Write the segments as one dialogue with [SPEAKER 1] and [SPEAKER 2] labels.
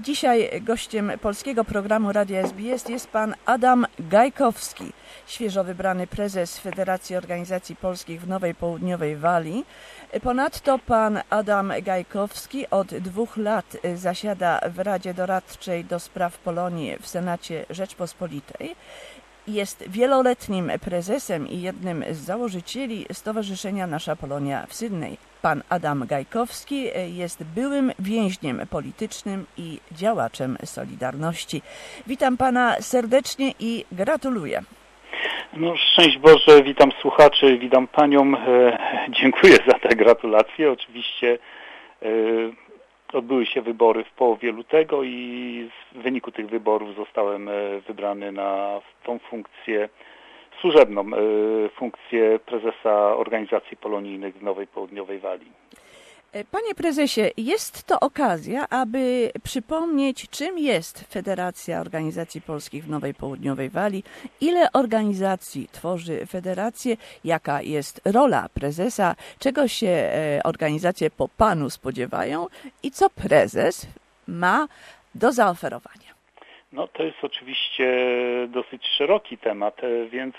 [SPEAKER 1] Dzisiaj gościem polskiego programu Radia SBS jest pan Adam Gajkowski, świeżo wybrany prezes Federacji Organizacji Polskich w Nowej Południowej Walii. Ponadto pan Adam Gajkowski od 2 lat zasiada w Radzie Doradczej do spraw Polonii w Senacie Rzeczpospolitej. Jest wieloletnim prezesem i jednym z założycieli Stowarzyszenia Nasza Polonia w Sydney. Pan Adam Gajkowski jest byłym więźniem politycznym i działaczem Solidarności. Witam pana serdecznie i gratuluję.
[SPEAKER 2] No, szczęść Boże, witam słuchaczy, witam panią. Dziękuję za te gratulacje. Oczywiście odbyły się wybory w połowie lutego i w wyniku tych wyborów zostałem wybrany na tą funkcję służebną, funkcję prezesa Organizacji Polonijnych w Nowej Południowej Walii.
[SPEAKER 1] Panie prezesie, jest to okazja, aby przypomnieć, czym jest Federacja Organizacji Polskich w Nowej Południowej Walii, ile organizacji tworzy federację, jaka jest rola prezesa, czego się organizacje po panu spodziewają i co prezes ma do zaoferowania.
[SPEAKER 2] No to jest oczywiście dosyć szeroki temat, więc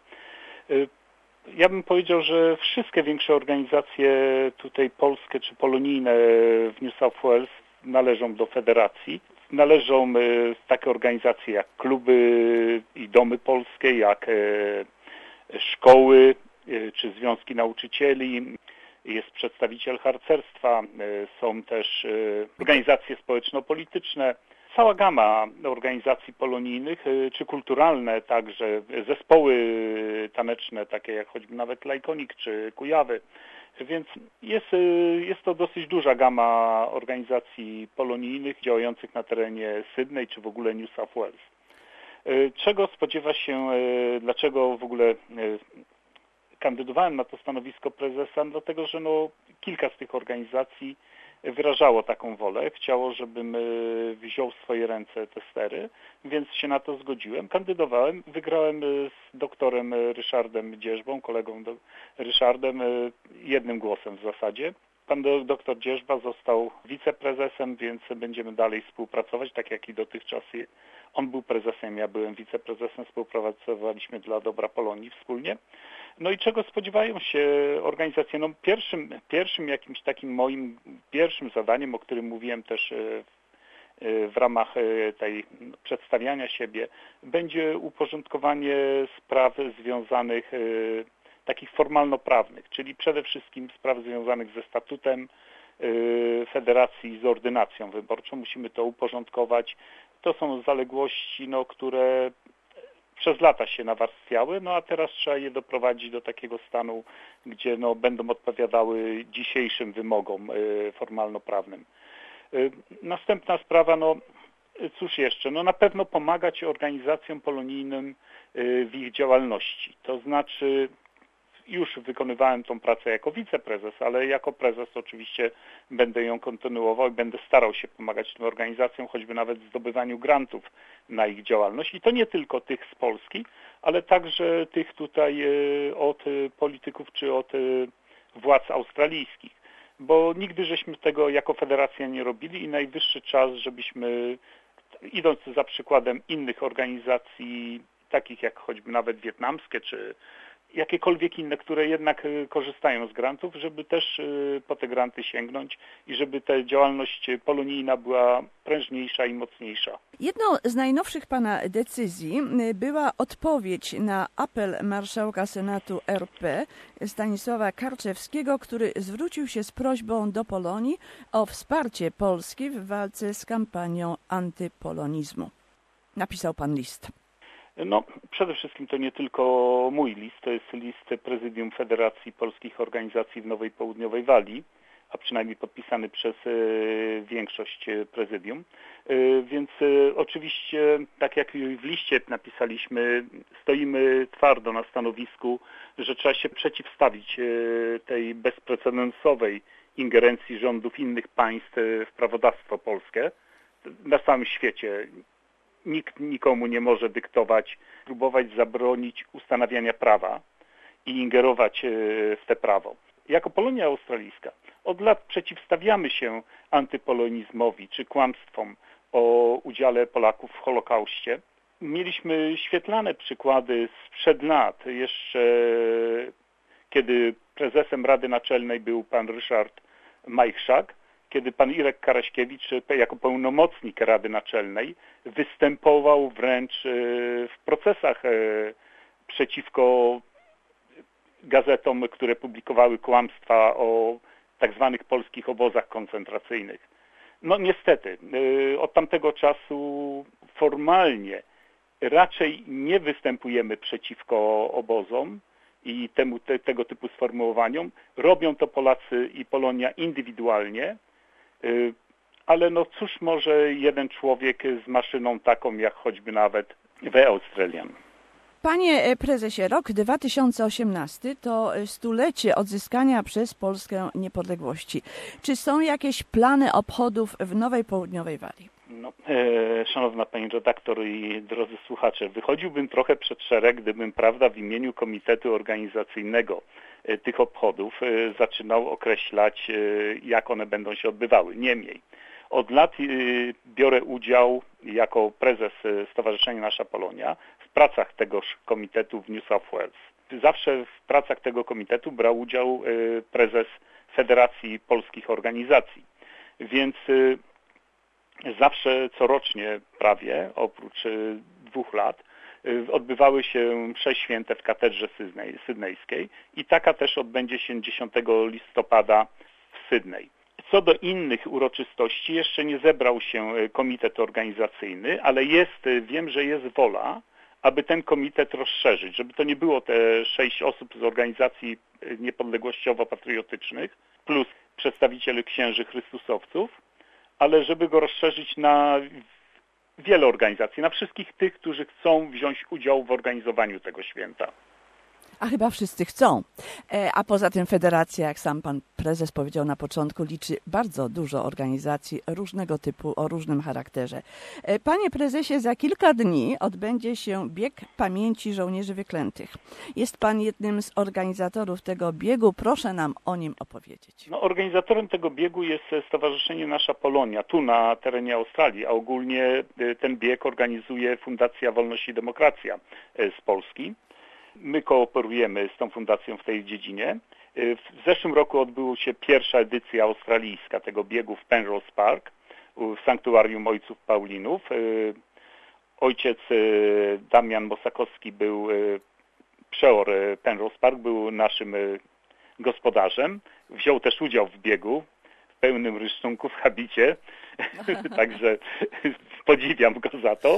[SPEAKER 2] ja bym powiedział, że wszystkie większe organizacje tutaj polskie czy polonijne w New South Wales należą do federacji. Należą takie organizacje jak kluby i domy polskie, jak szkoły czy związki nauczycieli. Jest przedstawiciel harcerstwa, są też organizacje społeczno-polityczne. Cała gama organizacji polonijnych, czy kulturalne także, zespoły taneczne, takie jak choćby nawet Lajkonik czy Kujawy. Więc jest to dosyć duża gama organizacji polonijnych działających na terenie Sydney czy w ogóle New South Wales. Czego spodziewa się, dlaczego w ogóle kandydowałem na to stanowisko prezesa? Dlatego, że kilka z tych organizacji wyrażało taką wolę, chciało, żebym wziął w swoje ręce te stery, więc się na to zgodziłem. Kandydowałem, wygrałem z doktorem Ryszardem Dzierzbą, kolegą Ryszardem, jednym głosem w zasadzie. Pan doktor Dzierzba został wiceprezesem, więc będziemy dalej współpracować, tak jak i dotychczas. On był prezesem, ja byłem wiceprezesem, współpracowaliśmy dla dobra Polonii wspólnie. No i czego spodziewają się organizacje? No pierwszym jakimś takim moim pierwszym zadaniem, o którym mówiłem też w ramach tej przedstawiania siebie, będzie uporządkowanie spraw związanych takich formalno-prawnych, czyli przede wszystkim spraw związanych ze statutem federacji, z ordynacją wyborczą. Musimy to uporządkować. To są zaległości, które przez lata się nawarstwiały, a teraz trzeba je doprowadzić do takiego stanu, gdzie będą odpowiadały dzisiejszym wymogom formalno-prawnym. Następna sprawa, cóż jeszcze? Na pewno pomagać organizacjom polonijnym w ich działalności. To znaczy, już wykonywałem tą pracę jako wiceprezes, ale jako prezes oczywiście będę ją kontynuował i będę starał się pomagać tym organizacjom, choćby nawet w zdobywaniu grantów na ich działalność. I to nie tylko tych z Polski, ale także tych tutaj od polityków czy od władz australijskich. Bo nigdy żeśmy tego jako federacja nie robili i najwyższy czas, żebyśmy, idąc za przykładem innych organizacji, takich jak choćby nawet wietnamskie czy jakiekolwiek inne, które jednak korzystają z grantów, żeby też po te granty sięgnąć i żeby ta działalność polonijna była prężniejsza i mocniejsza.
[SPEAKER 1] Jedną z najnowszych pana decyzji była odpowiedź na apel marszałka Senatu RP Stanisława Karczewskiego, który zwrócił się z prośbą do Polonii o wsparcie Polski w walce z kampanią antypolonizmu. Napisał pan list.
[SPEAKER 2] Przede wszystkim to nie tylko mój list, to jest list Prezydium Federacji Polskich Organizacji w Nowej Południowej Walii, a przynajmniej podpisany przez większość prezydium. Więc oczywiście, tak jak w liście napisaliśmy, stoimy twardo na stanowisku, że trzeba się przeciwstawić tej bezprecedensowej ingerencji rządów innych państw w prawodawstwo polskie na całym świecie. Nikt nikomu nie może dyktować, próbować zabronić ustanawiania prawa i ingerować w te prawo. Jako Polonia Australijska od lat przeciwstawiamy się antypolonizmowi czy kłamstwom o udziale Polaków w Holokauście. Mieliśmy świetlane przykłady sprzed lat, jeszcze kiedy prezesem Rady Naczelnej był pan Ryszard Majchrzak, kiedy pan Irek Karaśkiewicz jako pełnomocnik Rady Naczelnej występował wręcz w procesach przeciwko gazetom, które publikowały kłamstwa o tak zwanych polskich obozach koncentracyjnych. No niestety, od tamtego czasu formalnie raczej nie występujemy przeciwko obozom i tego typu sformułowaniom. Robią to Polacy i Polonia indywidualnie, ale no cóż może jeden człowiek z maszyną taką jak choćby nawet The Australian.
[SPEAKER 1] Panie prezesie, rok 2018 to stulecie odzyskania przez Polskę niepodległości. Czy są jakieś plany obchodów w Nowej Południowej Walii?
[SPEAKER 2] No, szanowna pani redaktor i drodzy słuchacze, wychodziłbym trochę przed szereg, gdybym, prawda, w imieniu komitetu organizacyjnego tych obchodów zaczynał określać, jak one będą się odbywały. Niemniej, od lat biorę udział jako prezes Stowarzyszenia Nasza Polonia w pracach tegoż komitetu w New South Wales. Zawsze w pracach tego komitetu brał udział prezes Federacji Polskich Organizacji, więc zawsze corocznie prawie, oprócz 2 lat, odbywały się msze święte w katedrze sydnejskiej i taka też odbędzie się 10 listopada w Sydney. Co do innych uroczystości, jeszcze nie zebrał się komitet organizacyjny, ale wiem, że jest wola, aby ten komitet rozszerzyć, żeby to nie było te 6 osób z organizacji niepodległościowo-patriotycznych plus przedstawiciele księży chrystusowców, ale żeby go rozszerzyć na wiele organizacji, na wszystkich tych, którzy chcą wziąć udział w organizowaniu tego święta.
[SPEAKER 1] A chyba wszyscy chcą. A poza tym federacja, jak sam pan prezes powiedział na początku, liczy bardzo dużo organizacji różnego typu, o różnym charakterze. Panie prezesie, za kilka dni odbędzie się Bieg Pamięci Żołnierzy Wyklętych. Jest pan jednym z organizatorów tego biegu. Proszę nam o nim opowiedzieć.
[SPEAKER 2] No, organizatorem tego biegu jest Stowarzyszenie Nasza Polonia, tu na terenie Australii, a ogólnie ten bieg organizuje Fundacja Wolność i Demokracja z Polski. My kooperujemy z tą fundacją w tej dziedzinie. W zeszłym roku odbyła się pierwsza edycja australijska tego biegu w Penrose Park, w sanktuarium Ojców Paulinów. Ojciec Damian Mosakowski był, przeor Penrose Park, był naszym gospodarzem. Wziął też udział w biegu w pełnym rysztunku, w habicie, także podziwiam go za to.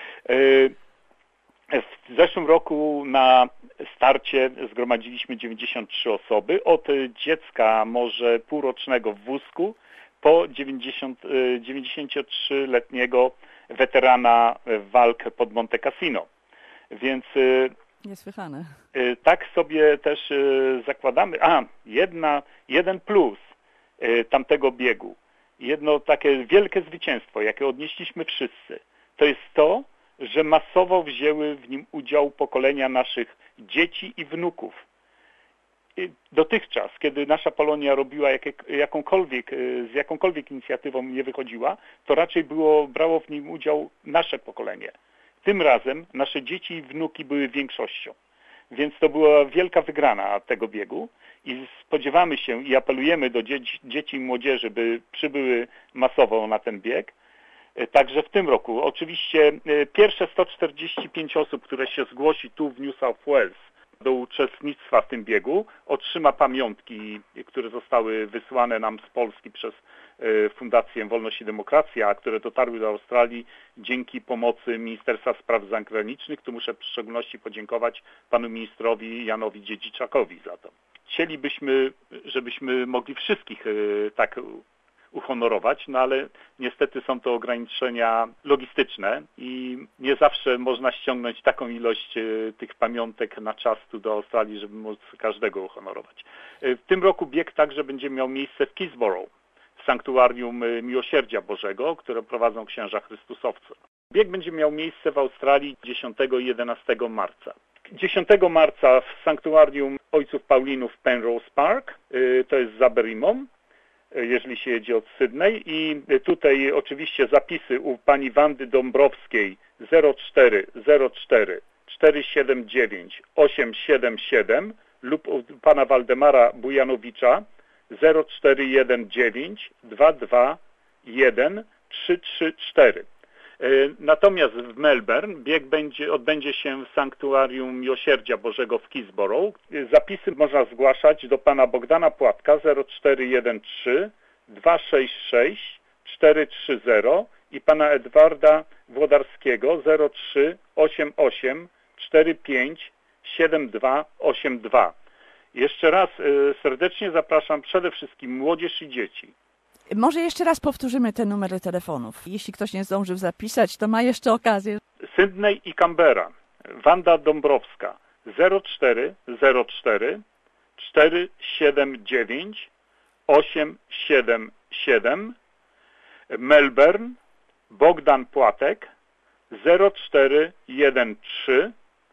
[SPEAKER 2] W zeszłym roku na starcie zgromadziliśmy 93 osoby, od dziecka może półrocznego w wózku po 93-letniego weterana walk pod Monte Cassino. Więc
[SPEAKER 1] niesłychane.
[SPEAKER 2] Tak sobie też zakładamy. Jeden plus tamtego biegu, jedno takie wielkie zwycięstwo, jakie odnieśliśmy wszyscy, to jest to, że masowo wzięły w nim udział pokolenia naszych dzieci i wnuków. Dotychczas, kiedy Nasza Polonia robiła z jakąkolwiek inicjatywą nie wychodziła, to raczej brało w nim udział nasze pokolenie. Tym razem nasze dzieci i wnuki były większością. Więc to była wielka wygrana tego biegu i spodziewamy się i apelujemy do dzieci i młodzieży, by przybyły masowo na ten bieg. Także w tym roku. Oczywiście pierwsze 145 osób, które się zgłosi tu w New South Wales do uczestnictwa w tym biegu, otrzyma pamiątki, które zostały wysłane nam z Polski przez Fundację Wolność i Demokracja, a które dotarły do Australii dzięki pomocy Ministerstwa Spraw Zagranicznych. Tu muszę w szczególności podziękować panu ministrowi Janowi Dziedziczakowi za to. Chcielibyśmy, żebyśmy mogli wszystkich tak uhonorować, no ale niestety są to ograniczenia logistyczne i nie zawsze można ściągnąć taką ilość tych pamiątek na czas tu do Australii, żeby móc każdego uhonorować. W tym roku bieg także będzie miał miejsce w Keysborough, w sanktuarium Miłosierdzia Bożego, które prowadzą księża chrystusowcy. Bieg będzie miał miejsce w Australii 10 i 11 marca. 10 marca w sanktuarium Ojców Paulinów w Penrose Park, to jest za Berrimą. jeżeli się jedzie od Sydney. I tutaj oczywiście zapisy u pani Wandy Dąbrowskiej 0404 479 877 lub u pana Waldemara Bujanowicza 0419 221 334. Natomiast w Melbourne bieg odbędzie się w Sanktuarium Miłosierdzia Bożego w Keysborough. Zapisy można zgłaszać do pana Bogdana Płatka 0413 266 430 i pana Edwarda Włodarskiego 0388 45 7282. Jeszcze raz serdecznie zapraszam przede wszystkim młodzież i dzieci.
[SPEAKER 1] Może jeszcze raz powtórzymy te numery telefonów. Jeśli ktoś nie zdążył zapisać, to ma jeszcze okazję.
[SPEAKER 2] Sydney i Canberra. Wanda Dąbrowska 0404 479 877. Melbourne Bogdan Płatek 0413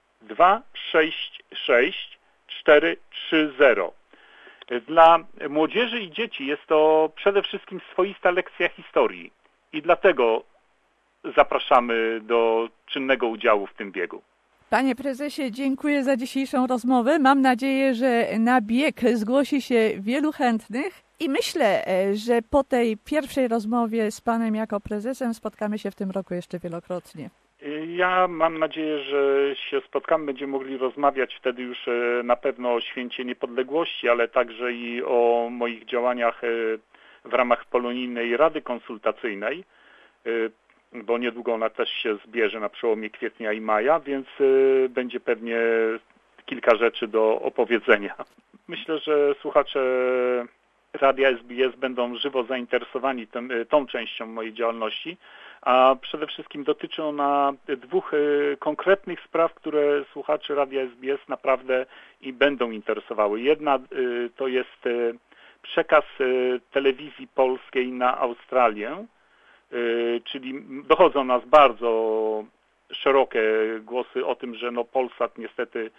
[SPEAKER 2] 266 430. Dla młodzieży i dzieci jest to przede wszystkim swoista lekcja historii i dlatego zapraszamy do czynnego udziału w tym biegu.
[SPEAKER 1] Panie prezesie, dziękuję za dzisiejszą rozmowę. Mam nadzieję, że na bieg zgłosi się wielu chętnych i myślę, że po tej pierwszej rozmowie z panem jako prezesem spotkamy się w tym roku jeszcze wielokrotnie.
[SPEAKER 2] Ja mam nadzieję, że się spotkamy, będziemy mogli rozmawiać wtedy już na pewno o Święcie Niepodległości, ale także i o moich działaniach w ramach Polonijnej Rady Konsultacyjnej, bo niedługo ona też się zbierze na przełomie kwietnia i maja, więc będzie pewnie kilka rzeczy do opowiedzenia. Myślę, że słuchacze Radia SBS będą żywo zainteresowani tą częścią mojej działalności, a przede wszystkim dotyczy ona dwóch konkretnych spraw, które słuchaczy Radia SBS naprawdę i będą interesowały. Jedna to jest przekaz telewizji polskiej na Australię, czyli dochodzą nas bardzo szerokie głosy o tym, że Polsat niestety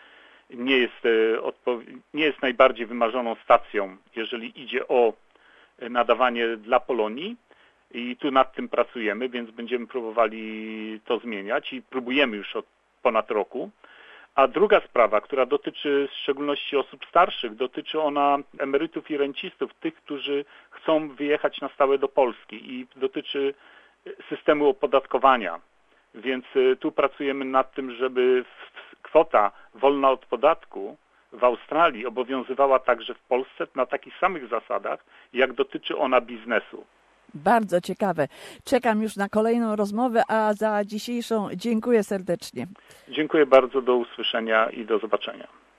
[SPEAKER 2] nie jest najbardziej wymarzoną stacją, jeżeli idzie o nadawanie dla Polonii. I tu nad tym pracujemy, więc będziemy próbowali to zmieniać i próbujemy już od ponad roku. A druga sprawa, która dotyczy w szczególności osób starszych, dotyczy ona emerytów i rencistów, tych, którzy chcą wyjechać na stałe do Polski i dotyczy systemu opodatkowania. Więc tu pracujemy nad tym, żeby kwota wolna od podatku w Australii obowiązywała także w Polsce na takich samych zasadach, jak dotyczy ona biznesu.
[SPEAKER 1] Bardzo ciekawe. Czekam już na kolejną rozmowę, a za dzisiejszą dziękuję serdecznie.
[SPEAKER 2] Dziękuję bardzo, do usłyszenia i do zobaczenia.